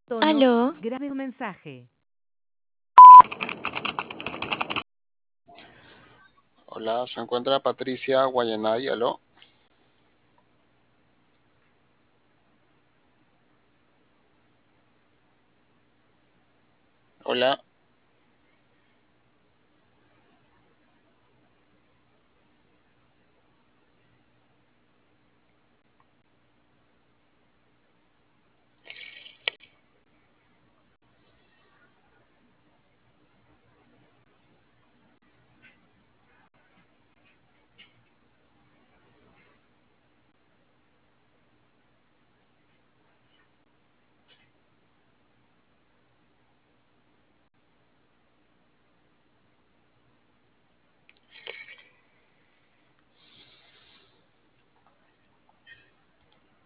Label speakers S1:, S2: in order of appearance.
S1: tono,
S2: Aló,
S1: grabe un mensaje.
S3: Hola, se encuentra Patricia Guayanay, aló. Hola.